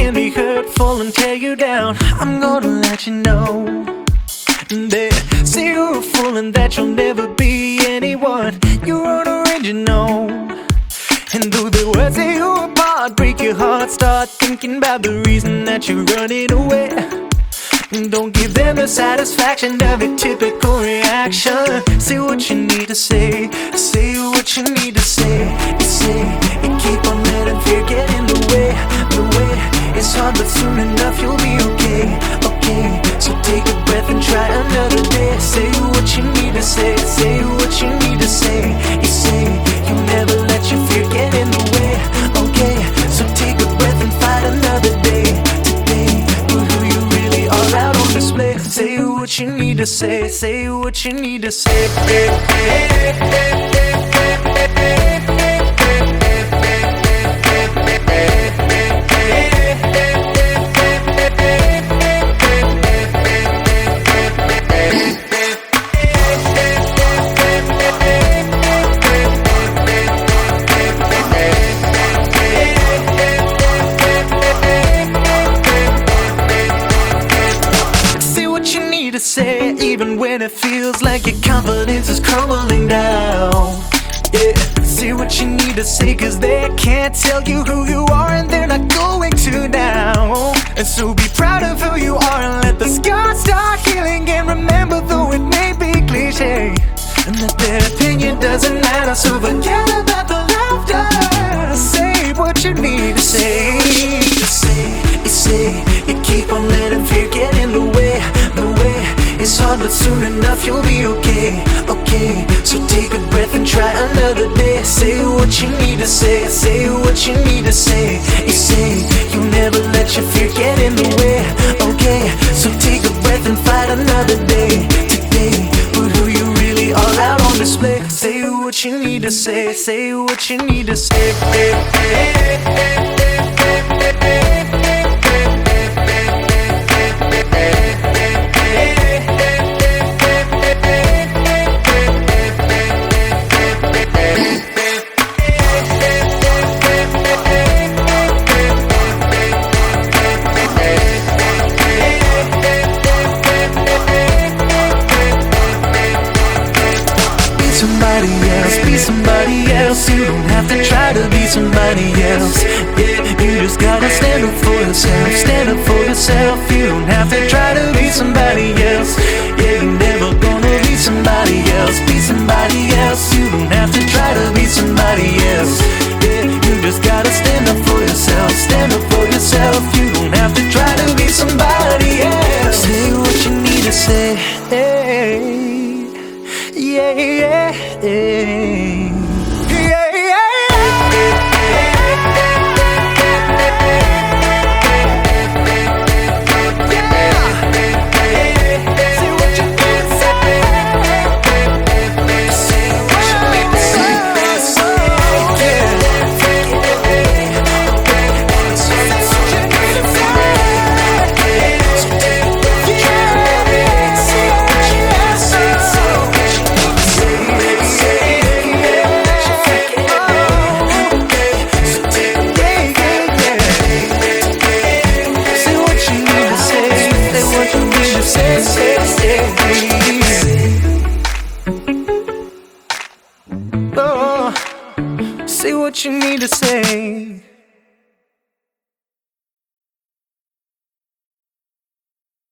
can be hurtful and tear you down. I'm gonna let you know. They say you're a fool and that you'll never be anyone. You're unoriginal. And though the words tear you apart, break your heart, start thinking about the reason that you're running away. Don't give them the satisfaction of a typical reaction. Say what you need to say, say what you need to say. You say, you keep on letting fear get in the way. It's hard but soon enough you'll be okay, okay. So take a breath and try another day. Say what you need to say, say what you need to say. You say, you'll never let your fear get in the way, okay. So take a breath and fight another day. Today, put who you really are out on display. Say what you need to say what you need to say. Say, even when it feels like your confidence is crumbling down. Yeah, say what you need to say, cause they can't tell you who you are and they're not going to now. And so be proud of who you are and let the scars start healing. And remember, though it may be cliche, and that their opinion doesn't matter, so forget about the laughter. Say what you need to say. You say, you keep on letting fear get in the way. It's hard but soon enough you'll be okay, okay. So take a breath and try another day. Say what you need to say, say what you need to say. You say, you'll never let your fear get in the way, okay. So take a breath and fight another day. Today, put who you really are out on display. Say what you need to say what you need to say. Be somebody else. You don't have to try to be somebody else. Yeah, you just gotta stand up for yourself. Stand up for yourself. You don't have to try to be somebody else. Yeah, you're never gonna be somebody else. Be somebody else. You don't have to try to be somebody else. Yeah, you just gotta stand up for yourself. Stand up for yourself. You don't have to try to be somebody else. Say what you need to say. Hey. Yeah, yeah, yeah. Oh, say what you need to say.